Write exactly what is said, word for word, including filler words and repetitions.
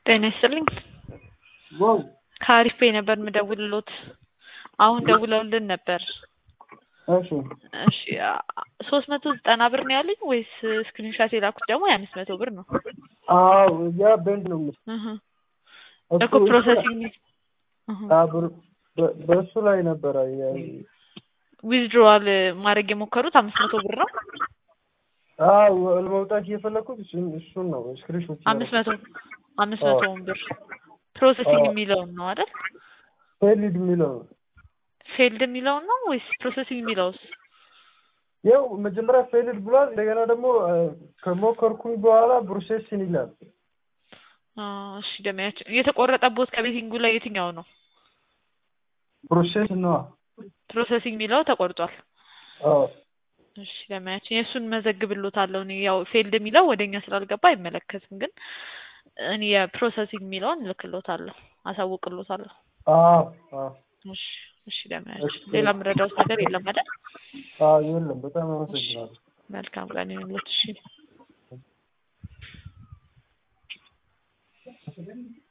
ጤና ይስጥልኝ ዋው ከአሪፍ ነበር ምደውልሎት አሁን ደውለውልን ነበር። እሺ እሺ ሶስት መቶ ዘጠና ብር ነው ያለኝ ወይስ ስክሪንሻት የላኩት ደግሞ አምስት መቶ ብር ነው? አዎ ያ በንድ ነው እህ እኮ ፕሮሰሲንግ እህ አብር በሱ ላይ ነበር ዊዝድሮዋል ማድረግ የሞከሩት አምስት መቶ ብር ነው? አዎ ለማውጣት እየፈለኩት እሱን ነው ስክሪንሾት አምስት መቶ አምስት መቶ ብር ፕሮሰሲንግ የሚለው ነው አይደል? ፌልድ የሚለው ፌልድ የሚለው ነው ወይስ ፕሮሰሲንግ የሚለውስ? ያው መጀመሪያ ፌልድ ብሏል እንደገና ደግሞ ከሞከርኩኝ በኋላ ፕሮሰሲንግ ይላል። አዎ እሺ ደማያች የተቆረጠበት ከቤቲንጉ ላይ የትኛው ነው? ፕሮሰስ ነው ፕሮሰሲንግ የሚለው ተቆርጧል። አዎ እሺ ደማያች የሱን መዘግብሎታለሁ ነው ያው ፌልድ የሚለው ወደኛ ስላልገባ አይመለከትም ግን እኔ የፕሮሰሲንግ የሚለውን ልክሎታለሁ አሳውቅሎታለሁ። አዎ አዎ እሺ እሺ ደማያች ሌላ ምረዳው ነገር የለም አይደል? አዎ የለም በጣም አመሰግናለሁ። መልካም ቀን ይሁንልዎት። እሺ